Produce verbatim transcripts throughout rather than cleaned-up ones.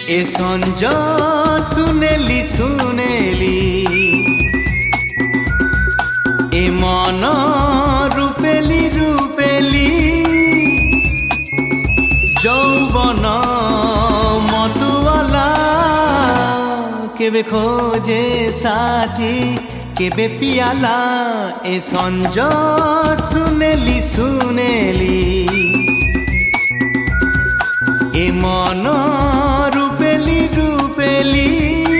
ए संज सुनेली सुनेली ए मन रूपेली रूपेली যৌবন মতুয়ালা কেবে খোঁজে সাথী কেবে পিয়ালা এ সঞ্জ শুনেলি শুনেলি এ মন রূপেলি রূপেলি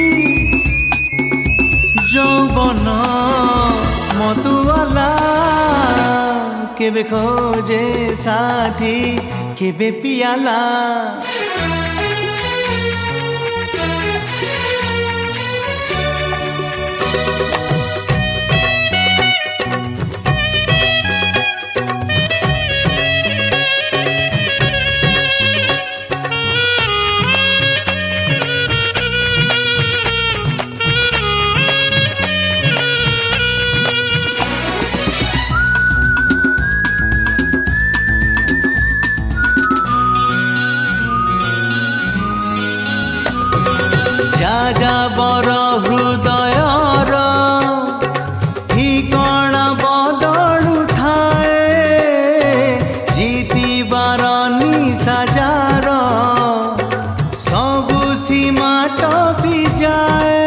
যৌবন মতুয়ালা কেবে খোঁজে সাথী কেবে পিয়ালা যাযাবর হৃদয়র ঠিকଣା বদলু থায়ে জিতিবার নিশা যার সবু সীমা টপি যায়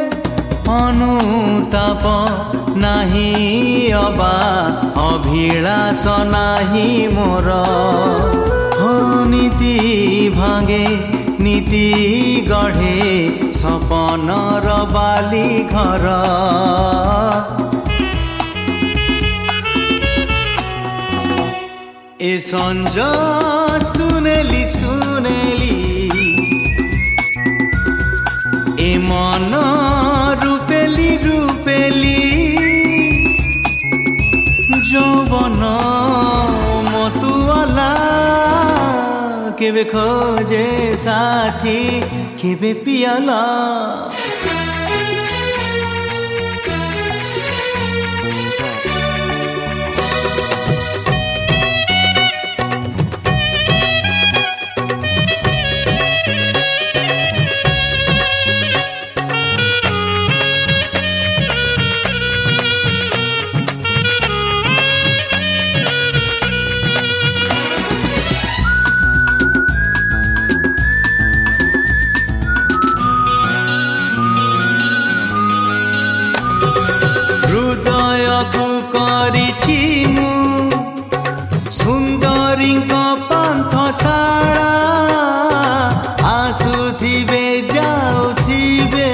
অনুতাপ নাহি অবা অভিলাষ নাহি মোর নীতি ভাঙে নীতি গঢ়ে সপনৰ বালি ঘৰ এ সঞ্জ শুনেলি শুনেলি এ মন রূপেলি রূপেলি যৌবন মতুয়ালা কেবে খোঁজে সাথী কেবে পিয়ালা କରିଛି ମୁଁ ସୁନ୍ଦରୀଙ୍କ ପାନ୍ଥଶାଳା ଆସୁଥିବେ ଯାଉଥିବେ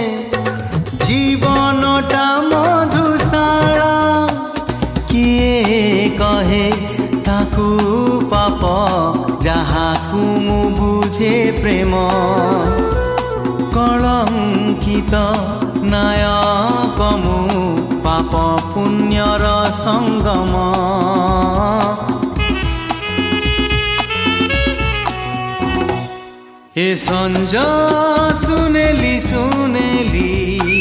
ଜୀବନଟା ମଧୁଶାଳା କିଏ କହେ ତାକୁ ପାପ ଯାହାକୁ ମୁଁ ବୁଝେ ପ୍ରେମ କଳଙ୍କିତ ନାୟକ ମୁଁ পাপ পুণ্যর সঙ্গম এ সঞ্জ শুনেলি শুনেলি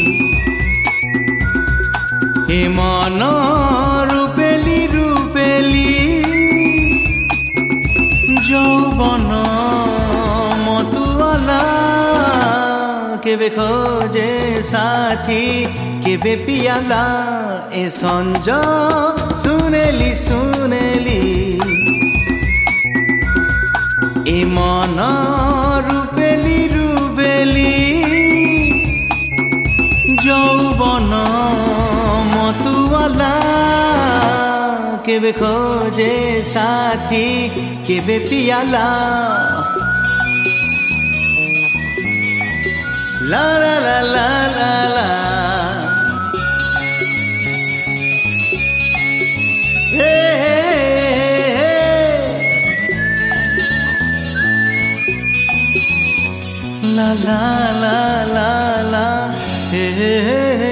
এ মন রূপেলি রূপেলি যৌবন মতুয়ালা কেবে খোঁজে সাথী কেবে পিয়ালা এ সঞ্জ শুনেলি শুনেলি এ মন রূপেলি রূপেলি যৌবন মতুয়ালা কেবে খোঁজে সাথী কেবে পিয়ালা লা লা লা লা লা লা la la la la la hey, hey, hey.